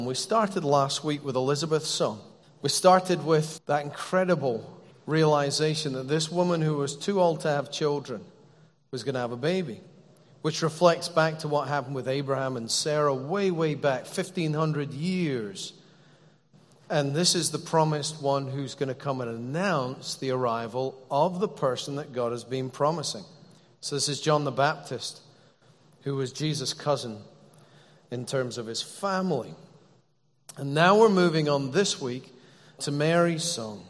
We started last week with Elizabeth's song. We started with that incredible realization that this woman who was too old to have children was going to have a baby, which reflects back to what happened with Abraham and Sarah way, way back, 1,500 years. And this is the promised one who's going to come and announce the arrival of the person that God has been promising. So this is John the Baptist, who was Jesus' cousin in terms of his family. And now we're moving on this week to Mary's song.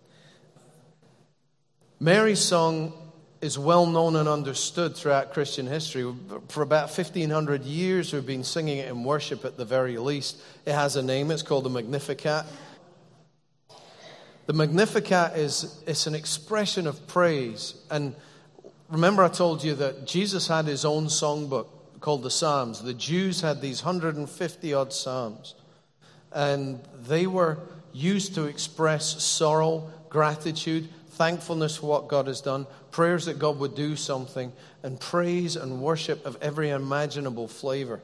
Mary's song is well known and understood throughout Christian history. For about 1,500 years, we've been singing it in worship at the very least. It has a name. It's called the Magnificat. The Magnificat it's an expression of praise. And remember I told you that Jesus had his own songbook called the Psalms. The Jews had these 150-odd Psalms. And they were used to express sorrow, gratitude, thankfulness for what God has done, prayers that God would do something, and praise and worship of every imaginable flavor.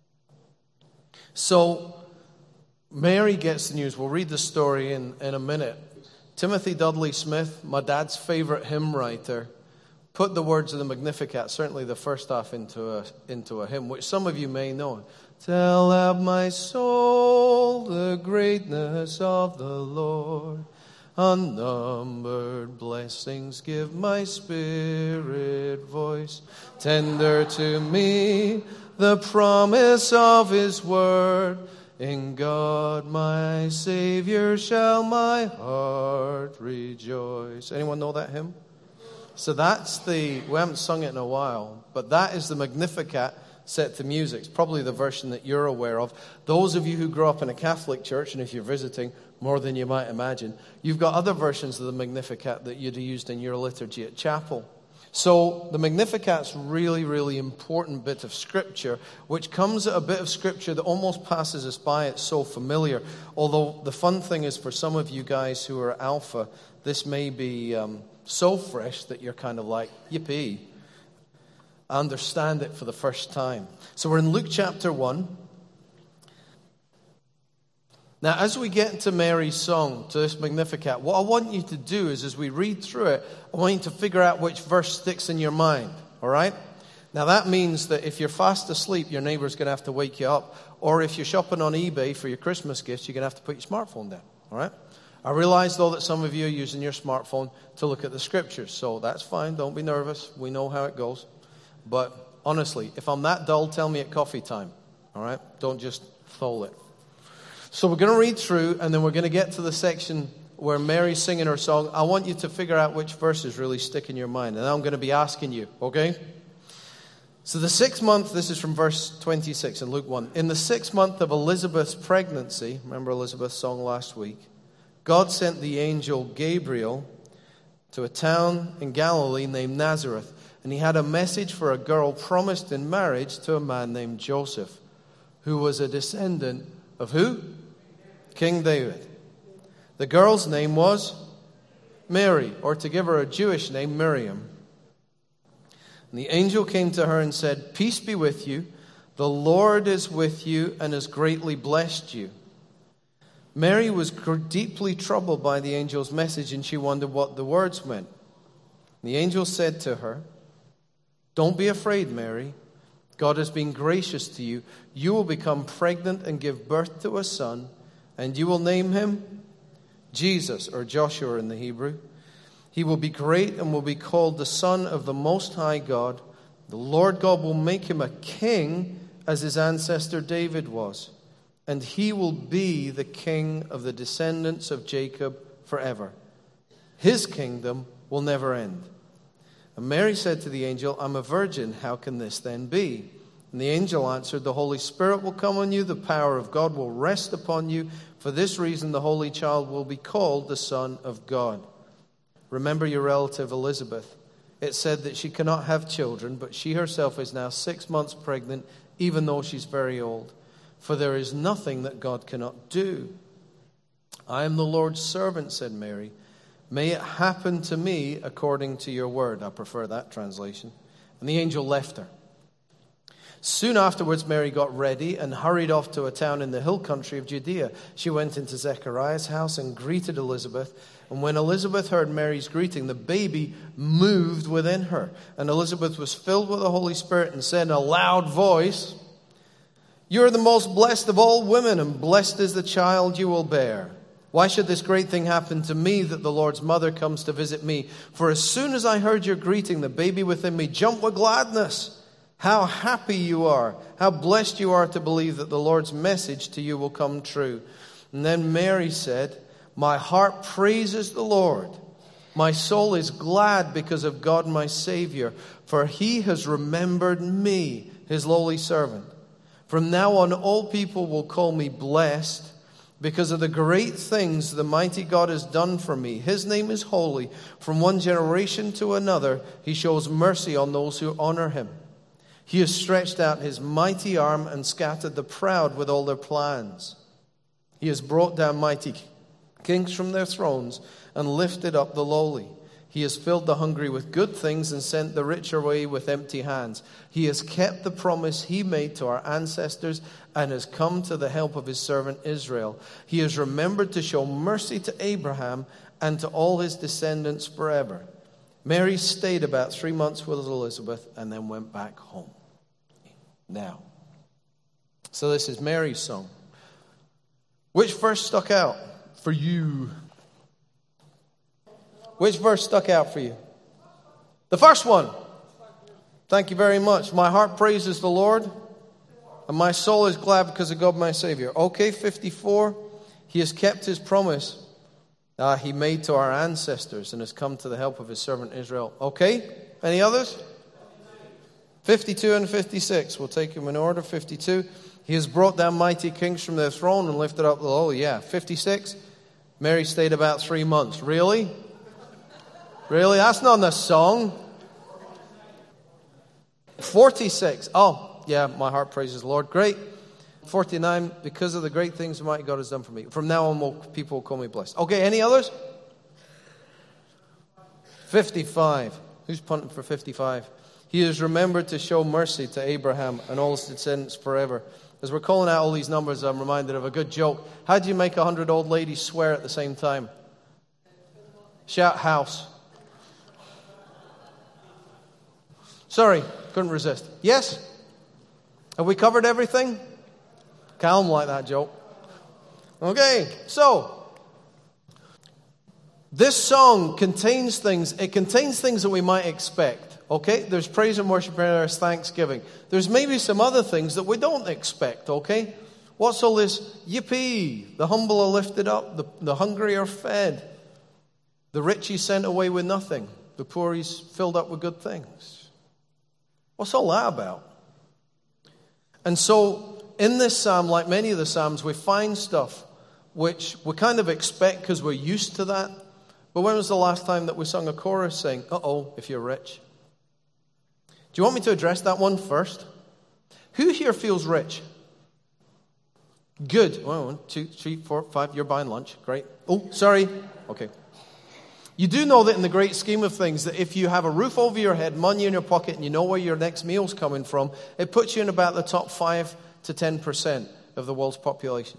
So Mary gets the news. We'll read the story in a minute. Timothy Dudley Smith, my dad's favorite hymn writer, put the words of the Magnificat, certainly the first half, into a hymn, which some of you may know. Tell out my soul the greatness of the Lord. Unnumbered blessings give my spirit voice. Tender to me the promise of his word. In God my Savior shall my heart rejoice. Anyone know that hymn? So we haven't sung it in a while, but that is the Magnificat set to music. It's probably the version that you're aware of. Those of you who grew up in a Catholic church, and if you're visiting, more than you might imagine, you've got other versions of the Magnificat that you'd have used in your liturgy at chapel. So the Magnificat's really, really important bit of Scripture, which comes at a bit of Scripture that almost passes us by. It's so familiar. Although the fun thing is, for some of you guys who are Alpha, this may be so fresh that you're kind of like, yippee. I understand it for the first time. So we're in Luke chapter 1. Now, as we get into Mary's song, to this Magnificat, what I want you to do is, as we read through it, I want you to figure out which verse sticks in your mind, all right? Now, that means that if you're fast asleep, your neighbor's going to have to wake you up. Or if you're shopping on eBay for your Christmas gifts, you're going to have to put your smartphone down, all right? I realize, though, that some of you are using your smartphone to look at the Scriptures, so that's fine. Don't be nervous. We know how it goes. But honestly, if I'm that dull, tell me at coffee time, all right? Don't just thole it. So we're going to read through, and then we're going to get to the section where Mary's singing her song. I want you to figure out which verses really stick in your mind, and I'm going to be asking you, okay? So the 6th month, this is from verse 26 in Luke 1. In the 6th month of Elizabeth's pregnancy, remember Elizabeth's song last week, God sent the angel Gabriel to a town in Galilee named Nazareth. And he had a message for a girl promised in marriage to a man named Joseph, who was a descendant of who? King David. The girl's name was Mary, or to give her a Jewish name, Miriam. And the angel came to her and said, "Peace be with you. The Lord is with you and has greatly blessed you." Mary was deeply troubled by the angel's message, and she wondered what the words meant. The angel said to her, "Don't be afraid, Mary. God has been gracious to you. You will become pregnant and give birth to a son, and you will name him Jesus," or Joshua in the Hebrew. "He will be great and will be called the Son of the Most High God. The Lord God will make him a king as his ancestor David was, and he will be the king of the descendants of Jacob forever. His kingdom will never end." And Mary said to the angel, "I'm a virgin. How can this then be?" And the angel answered, "The Holy Spirit will come on you. The power of God will rest upon you. For this reason, the Holy Child will be called the Son of God. Remember your relative Elizabeth. It said that she cannot have children, but she herself is now 6 months pregnant, even though she's very old. For there is nothing that God cannot do." "I am the Lord's servant," said Mary. "May it happen to me according to your word." I prefer that translation. And the angel left her. Soon afterwards, Mary got ready and hurried off to a town in the hill country of Judea. She went into Zechariah's house and greeted Elizabeth. And when Elizabeth heard Mary's greeting, the baby moved within her. And Elizabeth was filled with the Holy Spirit and said in a loud voice, "You are the most blessed of all women, and blessed is the child you will bear. Why should this great thing happen to me, that the Lord's mother comes to visit me? For as soon as I heard your greeting, the baby within me jumped with gladness. How happy you are. How blessed you are to believe that the Lord's message to you will come true." And then Mary said, "My heart praises the Lord. My soul is glad because of God my Savior, for he has remembered me, his lowly servant. From now on, all people will call me blessed because of the great things the mighty God has done for me. His name is holy. From one generation to another, he shows mercy on those who honor him. He has stretched out his mighty arm and scattered the proud with all their plans. He has brought down mighty kings from their thrones and lifted up the lowly. He has filled the hungry with good things and sent the rich away with empty hands. He has kept the promise he made to our ancestors and has come to the help of his servant Israel. He has remembered to show mercy to Abraham and to all his descendants forever." Mary stayed about 3 months with Elizabeth and then went back home. Now, so this is Mary's song. Which verse stuck out for you? Which verse stuck out for you? The first one. Thank you very much. My heart praises the Lord, and my soul is glad because of God my Savior. Okay, 54. He has kept his promise he made to our ancestors and has come to the help of his servant Israel. Okay, any others? 52 and 56. We'll take them in order. 52. He has brought down mighty kings from their throne and lifted up the lowly. Yeah. 56. Mary stayed about 3 months. Really? Really? That's not in the song. 46. Oh, yeah, my heart praises the Lord. Great. 49. Because of the great things the mighty God has done for me. From now on, people will call me blessed. Okay, any others? 55. Who's punting for 55? He has remembered to show mercy to Abraham and all his descendants forever. As we're calling out all these numbers, I'm reminded of a good joke. How do you make 100 old ladies swear at the same time? Shout house. Sorry, couldn't resist. Yes? Have we covered everything? Calm like that joke. Okay, so this song contains things. It contains things that we might expect. Okay, there's praise and worship and there's thanksgiving. There's maybe some other things that we don't expect, okay? What's all this? Yippee! The humble are lifted up, the hungry are fed. The rich he's sent away with nothing. The poor he's filled up with good things. What's all that about? And so, in this psalm, like many of the psalms, we find stuff which we kind of expect because we're used to that. But when was the last time that we sung a chorus saying, "Uh-oh, if you're rich"? Do you want me to address that one first? Who here feels rich? Good. 1, 2, 3, 4, 5. You're buying lunch. Great. Oh, sorry. Okay. You do know that in the great scheme of things, that if you have a roof over your head, money in your pocket, and you know where your next meal's coming from, it puts you in about the top 5 to 10% of the world's population.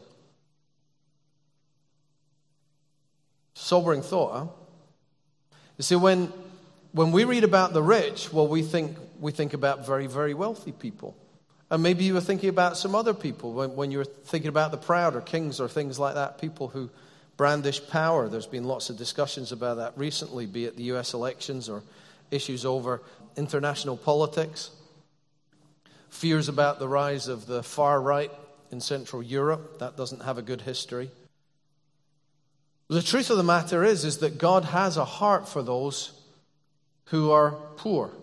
Sobering thought, huh? You see, when we read about the rich, well, we think about very, very wealthy people. And maybe you were thinking about some other people when you were thinking about the proud or kings or things like that, people who brandish power. There's been lots of discussions about that recently, be it the US elections or issues over international politics. Fears about the rise of the far right in Central Europe. That doesn't have a good history. The truth of the matter is that God has a heart for those who are poor.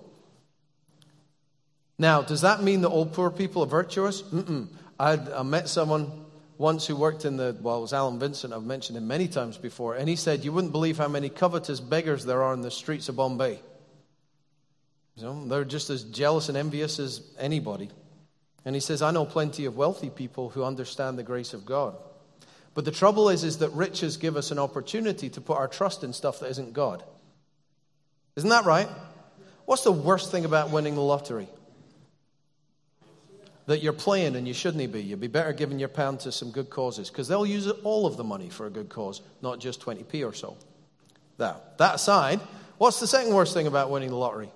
Now, does that mean that all poor people are virtuous? I met someone once who worked it was Alan Vincent. I've mentioned him many times before. And he said, you wouldn't believe how many covetous beggars there are in the streets of Bombay. You know, they're just as jealous and envious as anybody. And he says, I know plenty of wealthy people who understand the grace of God. But the trouble is that riches give us an opportunity to put our trust in stuff that isn't God. Isn't that right? What's the worst thing about winning the lottery? that you're playing and you shouldn't be. You'd be better giving your pound to some good causes, because they'll use all of the money for a good cause, not just 20p or so. That aside, what's the second worst thing about winning the lottery?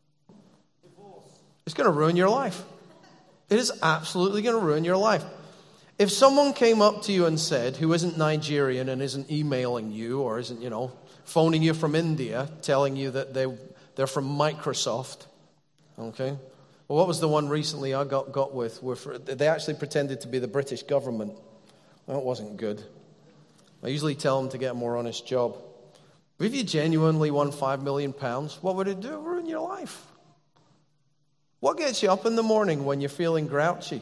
It's going to ruin your life. It is absolutely going to ruin your life. If someone came up to you and said, who isn't Nigerian and isn't emailing you or isn't, phoning you from India, telling you that they're from Microsoft, okay? Well, what was the one recently I got with? They actually pretended to be the British government. That wasn't good. I usually tell them to get a more honest job. But if you genuinely won £5 million, what would it do? It would ruin your life. What gets you up in the morning when you're feeling grouchy?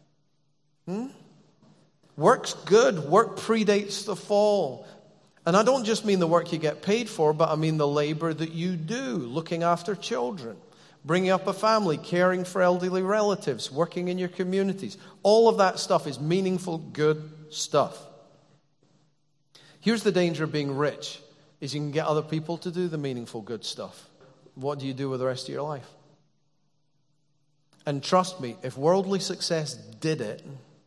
Work's good. Work predates the fall. And I don't just mean the work you get paid for, but I mean the labor that you do, looking after children, bringing up a family, caring for elderly relatives, working in your communities. All of that stuff is meaningful, good stuff. Here's the danger of being rich, is you can get other people to do the meaningful, good stuff. What do you do with the rest of your life? And trust me, if worldly success did it,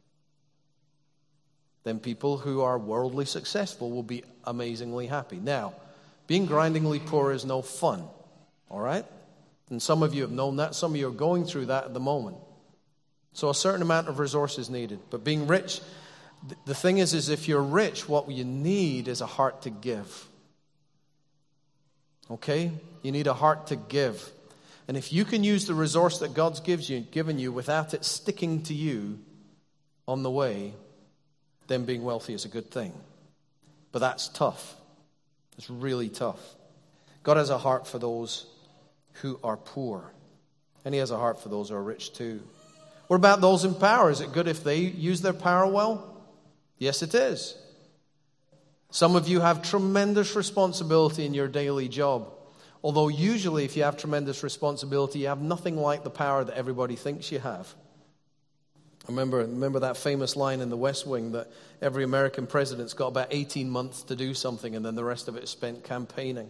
then people who are worldly successful will be amazingly happy. Now, being grindingly poor is no fun, all right? And some of you have known that. Some of you are going through that at the moment. So a certain amount of resources needed. But being rich, the thing is if you're rich, what you need is a heart to give. Okay? You need a heart to give. And if you can use the resource that God's given you without it sticking to you on the way, then being wealthy is a good thing. But that's tough. It's really tough. God has a heart for those who are poor. And he has a heart for those who are rich too. What about those in power? Is it good if they use their power well? Yes, it is. Some of you have tremendous responsibility in your daily job. Although usually if you have tremendous responsibility, you have nothing like the power that everybody thinks you have. Remember that famous line in The West Wing that every American president's got about 18 months to do something and then the rest of it is spent campaigning.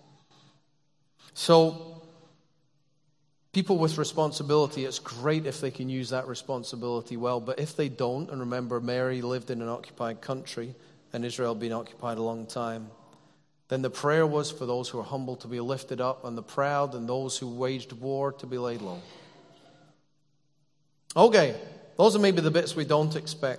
So, people with responsibility, it's great if they can use that responsibility well, but if they don't, and remember Mary lived in an occupied country and Israel had been occupied a long time, then the prayer was for those who are humble to be lifted up and the proud and those who waged war to be laid low. Okay. Those are maybe the bits we don't expect.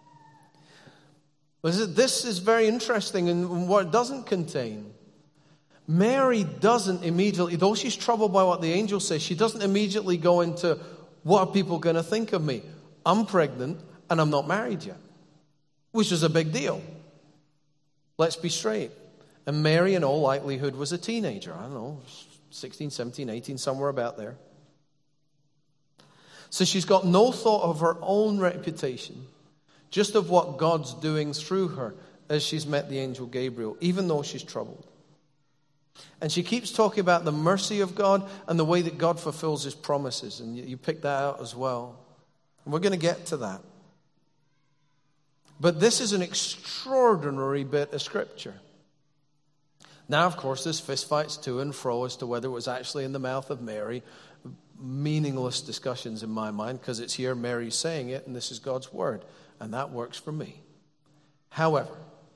But this is very interesting in what it doesn't contain. Mary doesn't immediately, though she's troubled by what the angel says, she doesn't immediately go into, what are people going to think of me? I'm pregnant and I'm not married yet. Which is a big deal. Let's be straight. And Mary, in all likelihood, was a teenager. I don't know, 16, 17, 18, somewhere about there. So she's got no thought of her own reputation, just of what God's doing through her as she's met the angel Gabriel, even though she's troubled. And she keeps talking about the mercy of God and the way that God fulfills his promises. And you pick that out as well. And we're going to get to that. But this is an extraordinary bit of scripture. Now, of course, there's fistfights to and fro as to whether it was actually in the mouth of Mary. Meaningless discussions in my mind, because it's here Mary's saying it and this is God's word, and that works for me. However,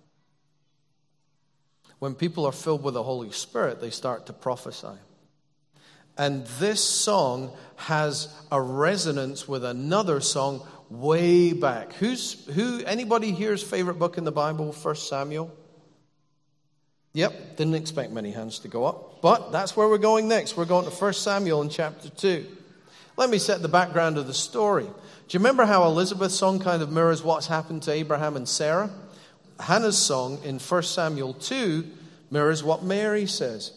when people are filled with the Holy Spirit, they start to prophesy. And this song has a resonance with another song way back. Anybody here's favorite book in the Bible, 1 Samuel? Yep, didn't expect many hands to go up. But that's where we're going next. We're going to 1 Samuel in chapter 2. Let me set the background of the story. Do you remember how Elizabeth's song kind of mirrors what's happened to Abraham and Sarah? Hannah's song in 1 Samuel 2 mirrors what Mary says.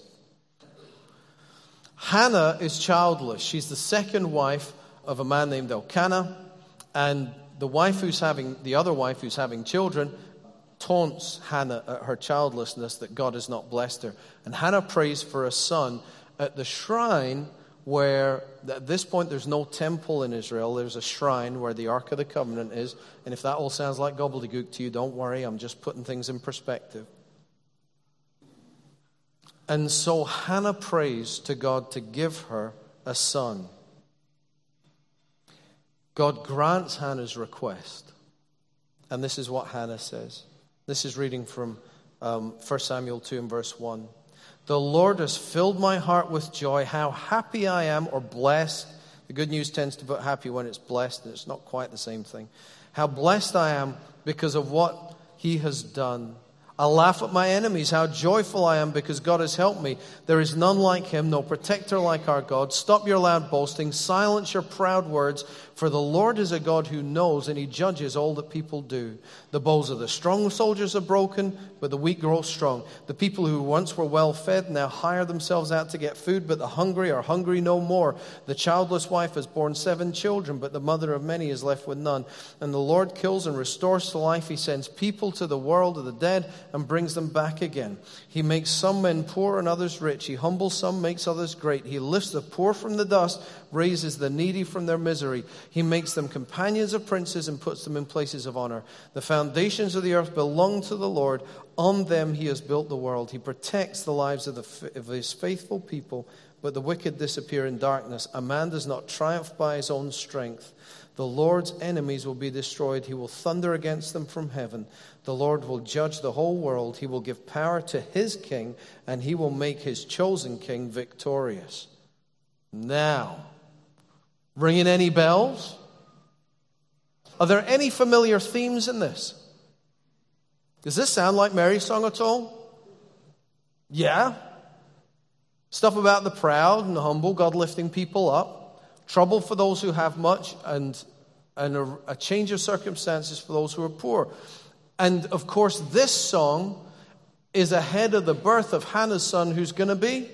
Hannah is childless. She's the second wife of a man named Elkanah. And the other wife who's having children taunts Hannah at her childlessness, that God has not blessed her. And Hannah prays for a son at the shrine where, at this point, there's no temple in Israel. There's a shrine where the Ark of the Covenant is. And if that all sounds like gobbledygook to you, don't worry. I'm just putting things in perspective. And so Hannah prays to God to give her a son. God grants Hannah's request. And this is what Hannah says. This is reading from 1 Samuel 2 and verse 1. The Lord has filled my heart with joy. How happy I am, or blessed. The Good News tends to put happy when it's blessed, and it's not quite the same thing. How blessed I am because of what he has done. I laugh at my enemies. How joyful I am because God has helped me. There is none like him, no protector like our God. Stop your loud boasting. Silence your proud words. For the Lord is a God who knows, and he judges all that people do. The bows of the strong soldiers are broken, but the weak grow strong. The people who once were well fed now hire themselves out to get food, but the hungry are hungry no more. The childless wife has borne 7 children, but the mother of many is left with none. And the Lord kills and restores to life. He sends people to the world of the dead and brings them back again. He makes some men poor and others rich. He humbles some, makes others great. He lifts the poor from the dust, raises the needy from their misery. He makes them companions of princes and puts them in places of honor. The foundations of the earth belong to the Lord. On them he has built the world. He protects the lives of his faithful people, but the wicked disappear in darkness. A man does not triumph by his own strength. The Lord's enemies will be destroyed. He will thunder against them from heaven. The Lord will judge the whole world. He will give power to his king, and he will make his chosen king victorious. Now, ringing any bells? Are there any familiar themes in this? Does this sound like Mary's song at all? Yeah. Stuff about the proud and the humble, God lifting people up. Trouble for those who have much, and a change of circumstances for those who are poor. And of course, this song is ahead of the birth of Hannah's son, who's going to be?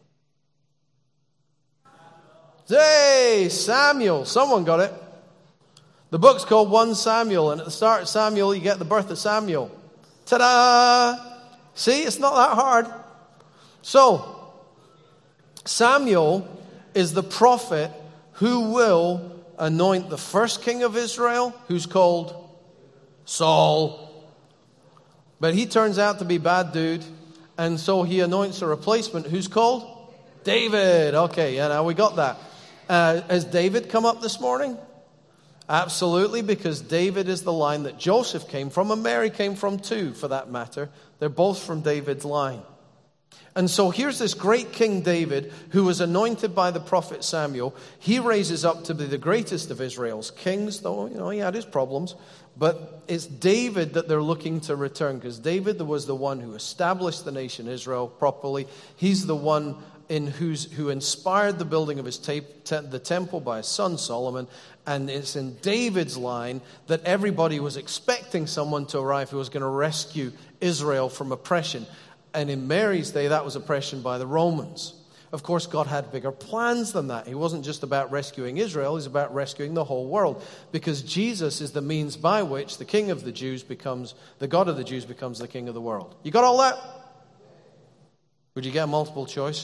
Hey, Samuel. Someone got it. The book's called 1 Samuel, and at the start of Samuel, you get the birth of Samuel. Ta-da! See, it's not that hard. So, Samuel is the prophet who will anoint the first king of Israel, who's called Saul. But he turns out to be a bad dude, and so he anoints a replacement who's called David. Okay, yeah, now we got that. Has David come up this morning? Absolutely, because David is the line that Joseph came from, and Mary came from too, for that matter. They're both from David's line. And so here's this great King David who was anointed by the prophet Samuel. He raises up to be the greatest of Israel's kings, though, he had his problems. But it's David that they're looking to return, because David was the one who established the nation Israel properly. He's the one who inspired the building of the temple by his son Solomon. And it's in David's line that everybody was expecting someone to arrive who was going to rescue Israel from oppression. And in Mary's day, that was oppression by the Romans. Of course, God had bigger plans than that. He wasn't just about rescuing Israel. He's about rescuing the whole world. Because Jesus is the means by which the King of the Jews becomes, the God of the Jews becomes the King of the world. You got all that? Would you get a multiple choice?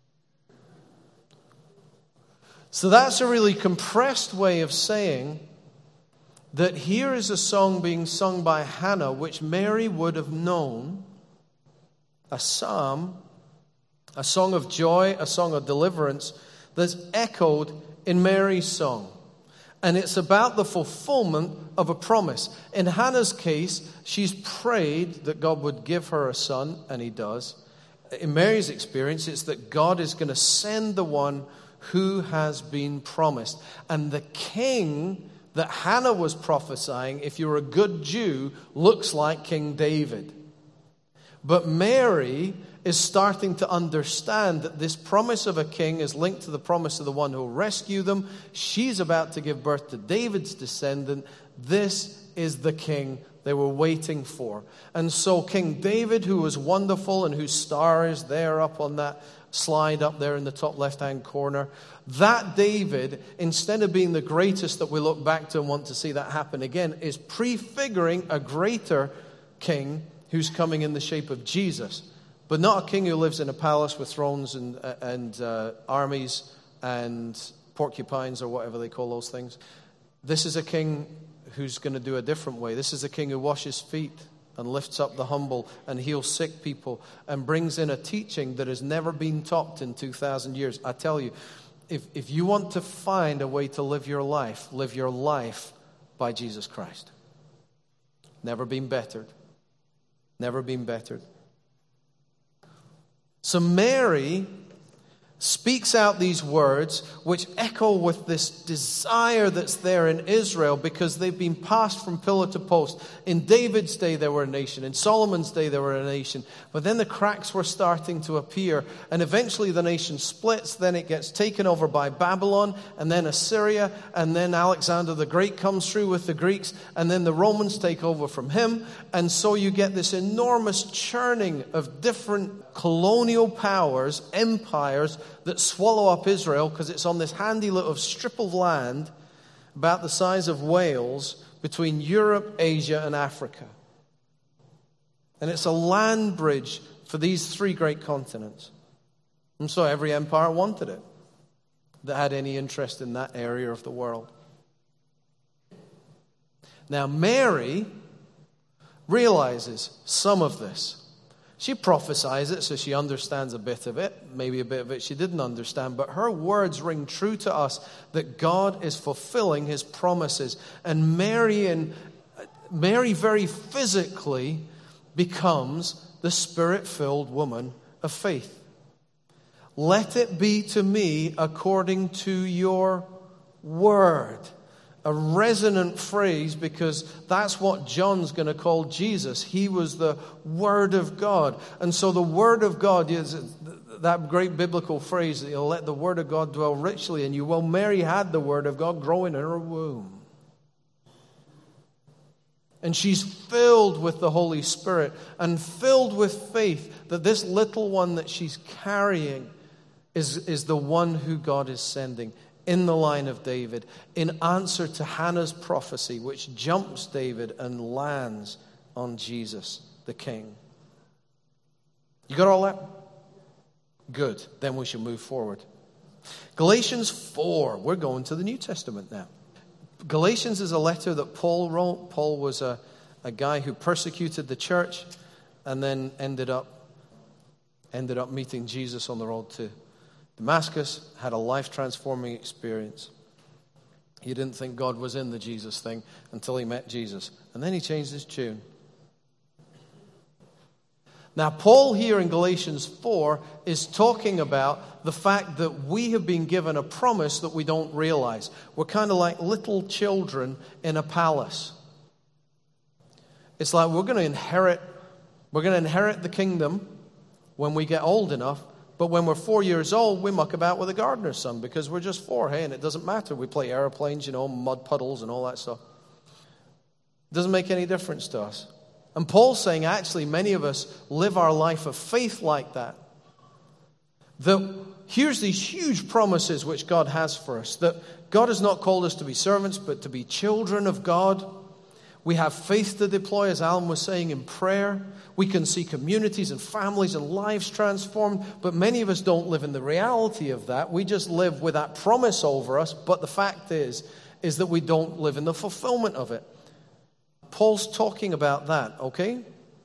So that's a really compressed way of saying that here is a song being sung by Hannah, which Mary would have known, a psalm, a song of joy, a song of deliverance that's echoed in Mary's song. And it's about the fulfillment of a promise. In Hannah's case, she's prayed that God would give her a son, and he does. In Mary's experience, it's that God is going to send the one who has been promised. And the king that Hannah was prophesying, if you're a good Jew, looks like King David. But Mary is starting to understand that this promise of a king is linked to the promise of the one who will rescue them. She's about to give birth to David's descendant. This is the king they were waiting for. And so King David, who was wonderful and whose star is there up on that slide up there in the top left-hand corner, that David, instead of being the greatest that we look back to and want to see that happen again, is prefiguring a greater king who's coming in the shape of Jesus. But not a king who lives in a palace with thrones and armies and porcupines or whatever they call those things. This is a king who's going to do a different way. This is a king who washes feet and lifts up the humble and heals sick people and brings in a teaching that has never been taught in 2,000 years. I tell you, if you want to find a way to live your life by Jesus Christ. Never been bettered. Never been bettered. So Mary speaks out these words which echo with this desire that's there in Israel, because they've been passed from pillar to post. In David's day they were a nation. In Solomon's day they were a nation. But then the cracks were starting to appear, and eventually the nation splits. Then it gets taken over by Babylon, and then Assyria, and then Alexander the Great comes through with the Greeks, and then the Romans take over from him. And so you get this enormous churning of different colonial powers, empires, that swallow up Israel, because it's on this handy little strip of land about the size of Wales between Europe, Asia, and Africa. And it's a land bridge for these three great continents. And so every empire wanted it that had any interest in that area of the world. Now Mary realizes some of this. She prophesies it, so she understands a bit of it. Maybe a bit of it she didn't understand. But her words ring true to us that God is fulfilling his promises. And Mary very physically becomes the Spirit-filled woman of faith. Let it be to me according to your word. A resonant phrase, because that's what John's going to call Jesus. He was the Word of God. And so the Word of God is that great biblical phrase that you'll let the Word of God dwell richly in you. Well, Mary had the Word of God growing in her womb. And she's filled with the Holy Spirit and filled with faith that this little one that she's carrying is the one who God is sending in the line of David, in answer to Hannah's prophecy, which jumps David and lands on Jesus, the King. You got all that? Good. Then we should move forward. Galatians 4. We're going to the New Testament now. Galatians is a letter that Paul wrote. Paul was a guy who persecuted the church and then ended up meeting Jesus on the road to Damascus, had a life-transforming experience. He didn't think God was in the Jesus thing until he met Jesus. And then he changed his tune. Now, Paul here in Galatians 4 is talking about the fact that we have been given a promise that we don't realize. We're kind of like little children in a palace. It's like we're going to inherit the kingdom when we get old enough. But when we're 4 years old, we muck about with a gardener's son because we're just 4, hey, and it doesn't matter. We play airplanes, mud puddles and all that stuff. It doesn't make any difference to us. And Paul's saying, actually, many of us live our life of faith like that. That here's these huge promises which God has for us. That God has not called us to be servants, but to be children of God. We have faith to deploy, as Alan was saying, in prayer. We can see communities and families and lives transformed, but many of us don't live in the reality of that. We just live with that promise over us, but the fact is that we don't live in the fulfillment of it. Paul's talking about that, okay?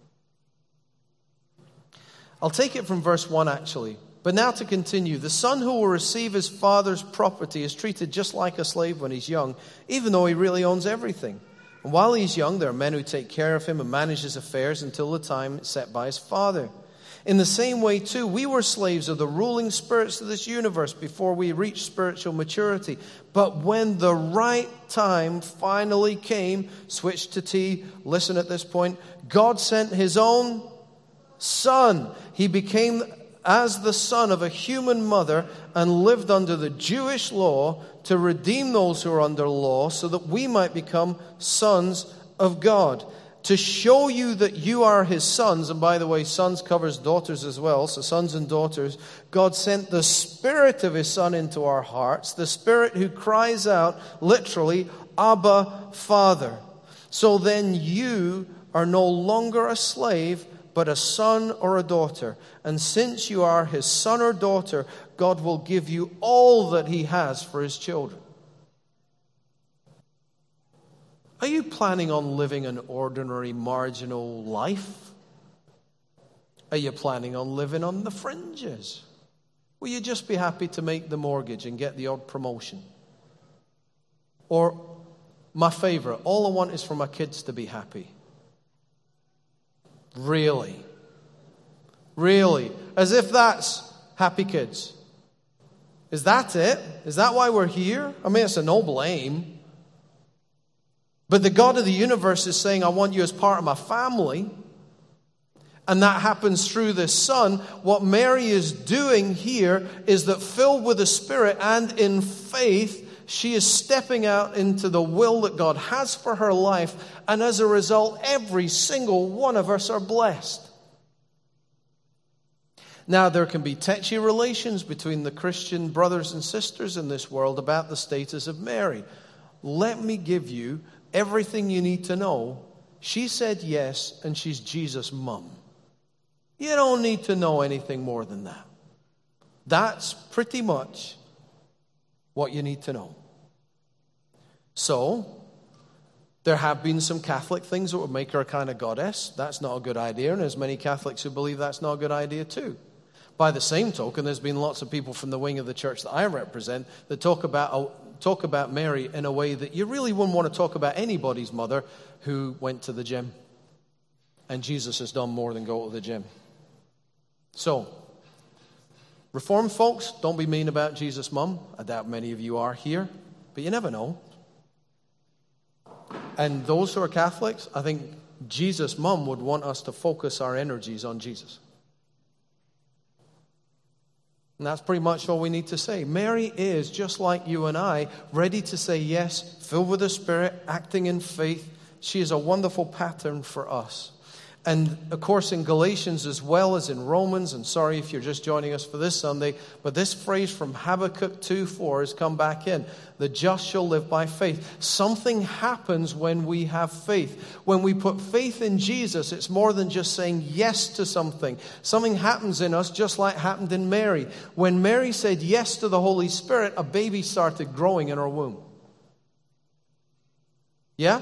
I'll take it from verse 1, actually. But now to continue. The son who will receive his father's property is treated just like a slave when he's young, even though he really owns everything. And while he's young, there are men who take care of him and manage his affairs until the time set by his father. In the same way, too, we were slaves of the ruling spirits of this universe before we reached spiritual maturity. But when the right time finally came, switch to T, listen at this point, God sent his own son. He became as the son of a human mother and lived under the Jewish law to redeem those who are under law so that we might become sons of God. To show you that you are his sons, and by the way, sons covers daughters as well, so sons and daughters, God sent the Spirit of his Son into our hearts, the Spirit who cries out, literally, Abba, Father. So then you are no longer a slave, but a son or a daughter. And since you are his son or daughter, God will give you all that he has for his children. Are you planning on living an ordinary, marginal life? Are you planning on living on the fringes? Will you just be happy to make the mortgage and get the odd promotion? Or, my favorite, all I want is for my kids to be happy. Really? Really? As if that's happy kids. Is that it? Is that why we're here? I mean, it's a noble aim. But the God of the universe is saying, I want you as part of my family. And that happens through this Son. What Mary is doing here is that, filled with the Spirit and in faith, she is stepping out into the will that God has for her life. And as a result, every single one of us are blessed. Now, there can be touchy relations between the Christian brothers and sisters in this world about the status of Mary. Let me give you everything you need to know. She said yes, and she's Jesus' mum. You don't need to know anything more than that. That's pretty much what you need to know. So, there have been some Catholic things that would make her a kind of goddess. That's not a good idea, and there's many Catholics who believe that's not a good idea too. By the same token, there's been lots of people from the wing of the church that I represent that talk about Mary in a way that you really wouldn't want to talk about anybody's mother who went to the gym. And Jesus has done more than go to the gym. So, Reformed folks, don't be mean about Jesus' mum. I doubt many of you are here, but you never know. And those who are Catholics, I think Jesus' mum would want us to focus our energies on Jesus. And that's pretty much all we need to say. Mary is, just like you and I, ready to say yes, filled with the Spirit, acting in faith. She is a wonderful pattern for us. And, of course, in Galatians as well as in Romans, and sorry if you're just joining us for this Sunday, but this phrase from Habakkuk 2:4 has come back in. The just shall live by faith. Something happens when we have faith. When we put faith in Jesus, it's more than just saying yes to something. Something happens in us just like happened in Mary. When Mary said yes to the Holy Spirit, a baby started growing in her womb. Yeah?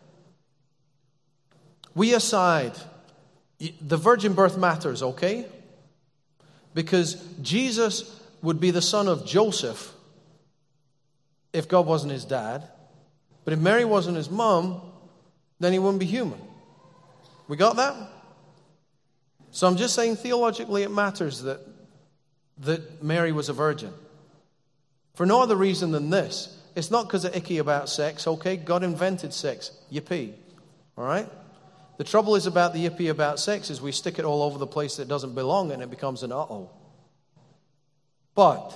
We aside, the virgin birth matters, okay? Because Jesus would be the son of Joseph if God wasn't his dad. But if Mary wasn't his mom, then he wouldn't be human. We got that? So I'm just saying theologically it matters that Mary was a virgin. For no other reason than this. It's not because of icky about sex, okay? God invented sex. Yippee. All right? The trouble is about the yippee about sex is we stick it all over the place that doesn't belong and it becomes an uh-oh. But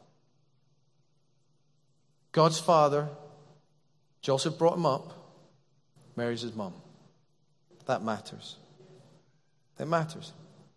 God's father, Joseph brought him up, Mary's his mom. That matters. It matters.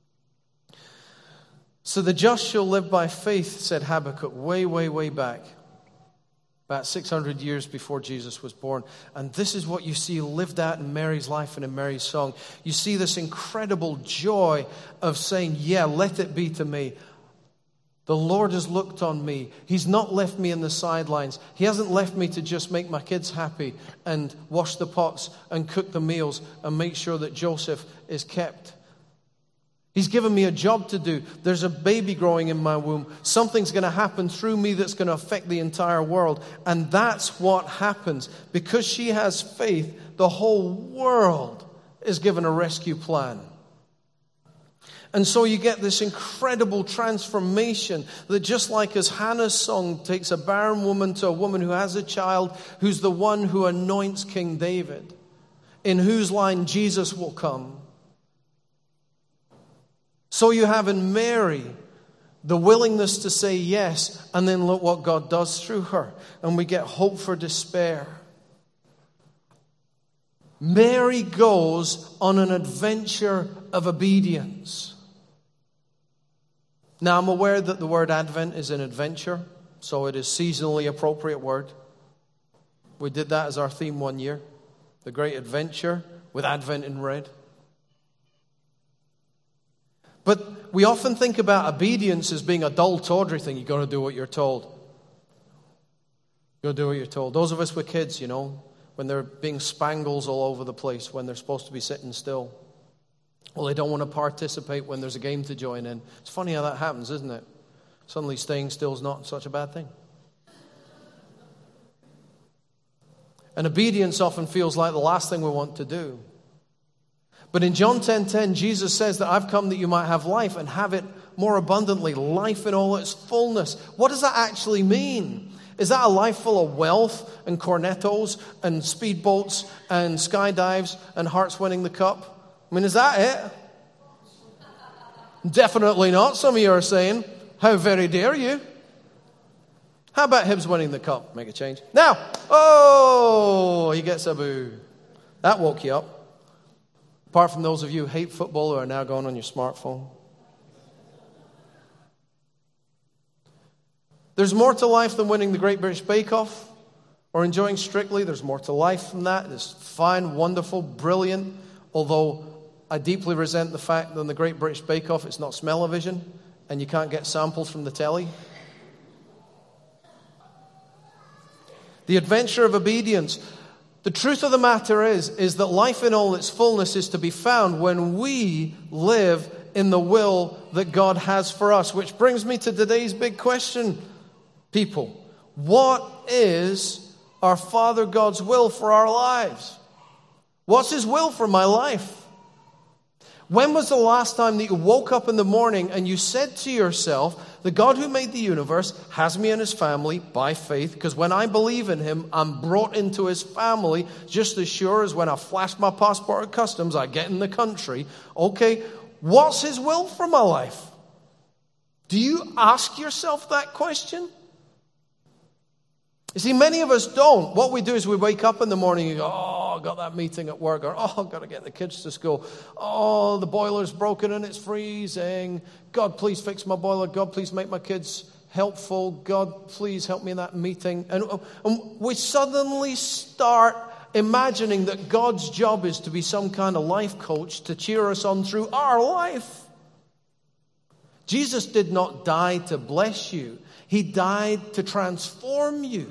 So the just shall live by faith, said Habakkuk way, way, way back. About 600 years before Jesus was born. And this is what you see lived out in Mary's life and in Mary's song. You see this incredible joy of saying, yeah, let it be to me. The Lord has looked on me. He's not left me in the sidelines. He hasn't left me to just make my kids happy and wash the pots and cook the meals and make sure that Joseph is kept. He's given me a job to do. There's a baby growing in my womb. Something's going to happen through me that's going to affect the entire world. And that's what happens. Because she has faith, the whole world is given a rescue plan. And so you get this incredible transformation that just like as Hannah's song takes a barren woman to a woman who has a child, who's the one who anoints King David, in whose line Jesus will come. So you have in Mary the willingness to say yes, and then look what God does through her. And we get hope for despair. Mary goes on an adventure of obedience. Now, I'm aware that the word Advent is an adventure, so it is seasonally appropriate word. We did that as our theme one year. The Great Adventure with Advent in red. But we often think about obedience as being a dull, tawdry thing. You've got to do what you're told. You've got to do what you're told. Those of us with kids, you know, when they're being spangles all over the place, when they're supposed to be sitting still. Well, they don't want to participate when there's a game to join in. It's funny how that happens, isn't it? Suddenly staying still is not such a bad thing. And obedience often feels like the last thing we want to do. But in John 10:10, Jesus says that I've come that you might have life and have it more abundantly, life in all its fullness. What does that actually mean? Is that a life full of wealth and cornettos and speedboats and skydives and Hearts winning the cup? I mean, is that it? Definitely not, some of you are saying. How very dare you? How about Hibs winning the cup? Make a change. Now, oh, he gets a boo. That woke you up. Apart from those of you who hate football who are now going on your smartphone. There's more to life than winning the Great British Bake Off or enjoying Strictly. There's more to life than that. It's fine, wonderful, brilliant. Although I deeply resent the fact that in the Great British Bake Off it's not smell-o-vision and you can't get samples from the telly. The adventure of obedience. The truth of the matter is that life in all its fullness is to be found when we live in the will that God has for us. Which brings me to today's big question, people. What is our Father God's will for our lives? What's His will for my life? When was the last time that you woke up in the morning and you said to yourself, the God who made the universe has me in His family by faith, because when I believe in Him, I'm brought into His family just as sure as when I flash my passport at customs, I get in the country. Okay, what's His will for my life? Do you ask yourself that question? You see, many of us don't. What we do is we wake up in the morning and go, oh, I got that meeting at work, or oh, I've got to get the kids to school. Oh, the boiler's broken and it's freezing. God, please fix my boiler. God, please make my kids helpful. God, please help me in that meeting. And we suddenly start imagining that God's job is to be some kind of life coach to cheer us on through our life. Jesus did not die to bless you. He died to transform you.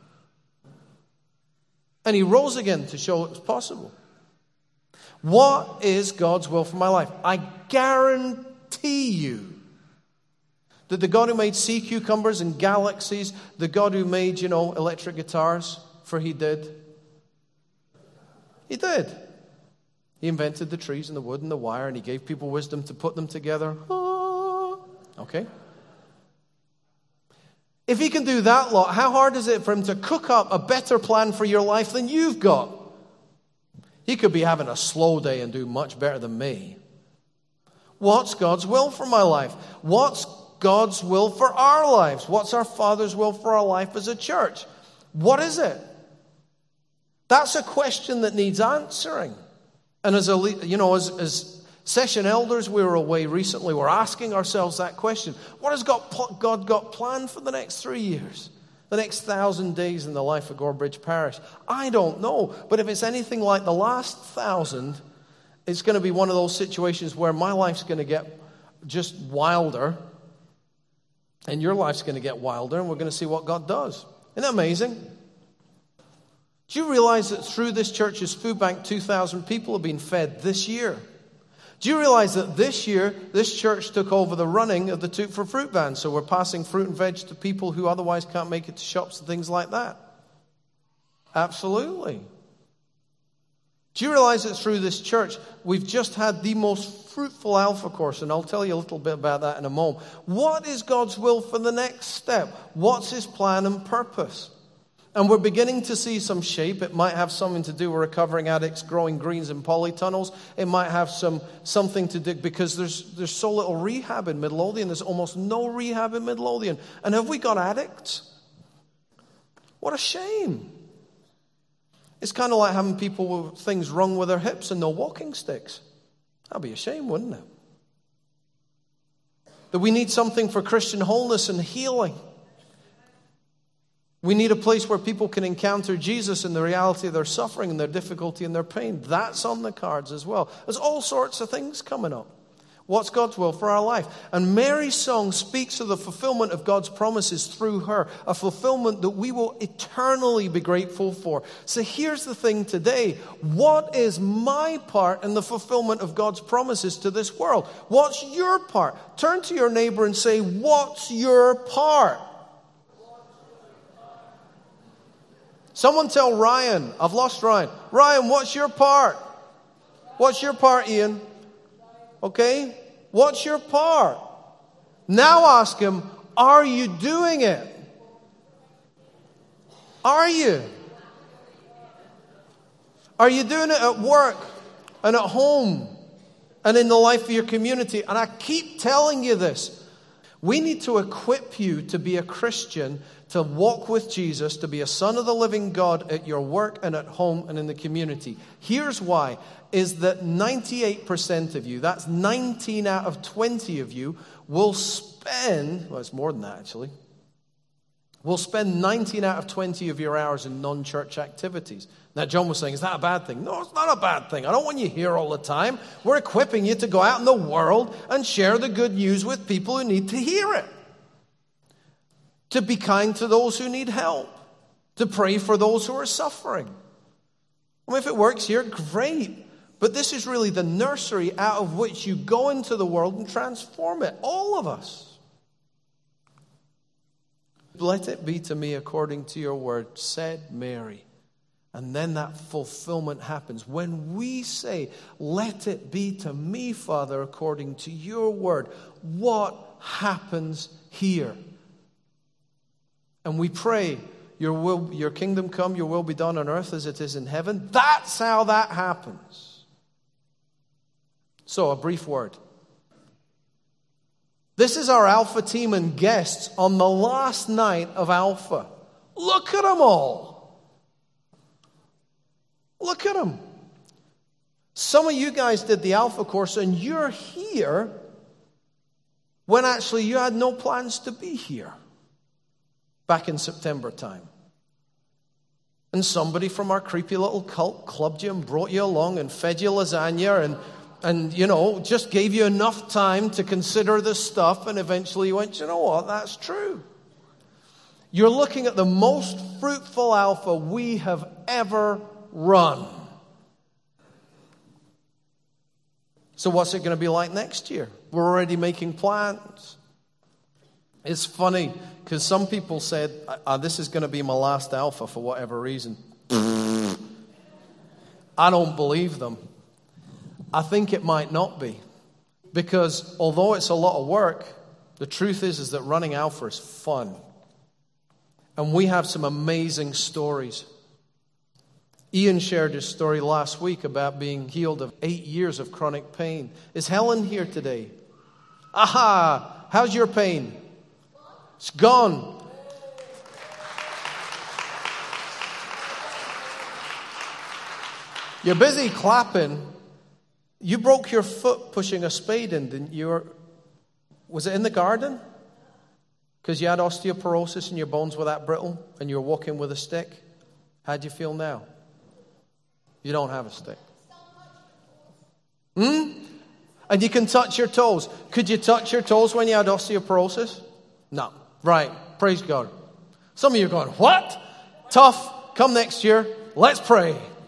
And He rose again to show it was possible. What is God's will for my life? I guarantee you that the God who made sea cucumbers and galaxies, the God who made, electric guitars, for He did. He did. He invented the trees and the wood and the wire, and He gave people wisdom to put them together. Okay. If He can do that lot, how hard is it for Him to cook up a better plan for your life than you've got? He could be having a slow day and do much better than me. What's God's will for my life? What's God's will for our lives? What's our Father's will for our life as a church? What is it? That's a question that needs answering. And as session elders, we were away recently. We're asking ourselves that question. What has God got planned for the next 3 years? The next 1,000 days in the life of Gorebridge Parish? I don't know. But if it's anything like the last 1,000, it's going to be one of those situations where my life's going to get just wilder. And your life's going to get wilder. And we're going to see what God does. Isn't that amazing? Do you realize that through this church's food bank, 2,000 people have been fed this year? Do you realize that this year, this church took over the running of the Toot for Fruit van? So we're passing fruit and veg to people who otherwise can't make it to shops and things like that. Absolutely. Do you realize that through this church, we've just had the most fruitful Alpha course, and I'll tell you a little bit about that in a moment. What is God's will for the next step? What's His plan and purpose? And we're beginning to see some shape. It might have something to do with recovering addicts growing greens in polytunnels. It might have something to do, because there's so little rehab in Midlothian. There's almost no rehab in Midlothian. And have we got addicts? What a shame. It's kind of like having people with things wrong with their hips and no walking sticks. That'd be a shame, wouldn't it? That we need something for Christian wholeness and healing. We need a place where people can encounter Jesus in the reality of their suffering and their difficulty and their pain. That's on the cards as well. There's all sorts of things coming up. What's God's will for our life? And Mary's song speaks of the fulfillment of God's promises through her, a fulfillment that we will eternally be grateful for. So here's the thing today. What is my part in the fulfillment of God's promises to this world? What's your part? Turn to your neighbor and say, what's your part? Someone tell Ryan. I've lost Ryan. Ryan, what's your part? What's your part, Ian? Okay? What's your part? Now ask him, are you doing it? Are you? Are you doing it at work and at home and in the life of your community? And I keep telling you this. We need to equip you to be a Christian, to walk with Jesus, to be a son of the living God at your work and at home and in the community. Here's why. Is that 98% of you, that's 19 out of 20 of you, will spend, well, it's more than that actually, will spend 19 out of 20 of your hours in non-church activities. Now, John was saying, is that a bad thing? No, it's not a bad thing. I don't want you here all the time. We're equipping you to go out in the world and share the good news with people who need to hear it. To be kind to those who need help. To pray for those who are suffering. I mean, if it works here, great. But this is really the nursery out of which you go into the world and transform it. All of us. Let it be to me according to your word, said Mary. And then that fulfillment happens. When we say, let it be to me, Father, according to your word, what happens here? And we pray, your kingdom come, your will be done on earth as it is in heaven. That's how that happens. So, a brief word. This is our Alpha team and guests on the last night of Alpha. Look at them all. Look at them. Some of you guys did the Alpha course and you're here when actually you had no plans to be here back in September time. And somebody from our creepy little cult clubbed you and brought you along and fed you lasagna and you know, just gave you enough time to consider this stuff, and eventually you went, you know what, that's true. You're looking at the most fruitful Alpha we have ever run. So what's it going to be like next year? We're already making plans. It's funny, because some people said, this is going to be my last Alpha for whatever reason. I don't believe them. I think it might not be. Because although it's a lot of work, the truth is that running Alpha is fun. And we have some amazing stories. Ian shared his story last week about being healed of 8 years of chronic pain. Is Helen here today? Aha! How's your pain? It's gone. You're busy clapping. You broke your foot pushing a spade in, didn't you? Was it in the garden? Because you had osteoporosis and your bones were that brittle and you were walking with a stick? How do you feel now? You don't have a stick. And you can touch your toes. Could you touch your toes when you had osteoporosis? No. Right. Praise God. Some of you are going, what? Tough. Come next year. Let's pray.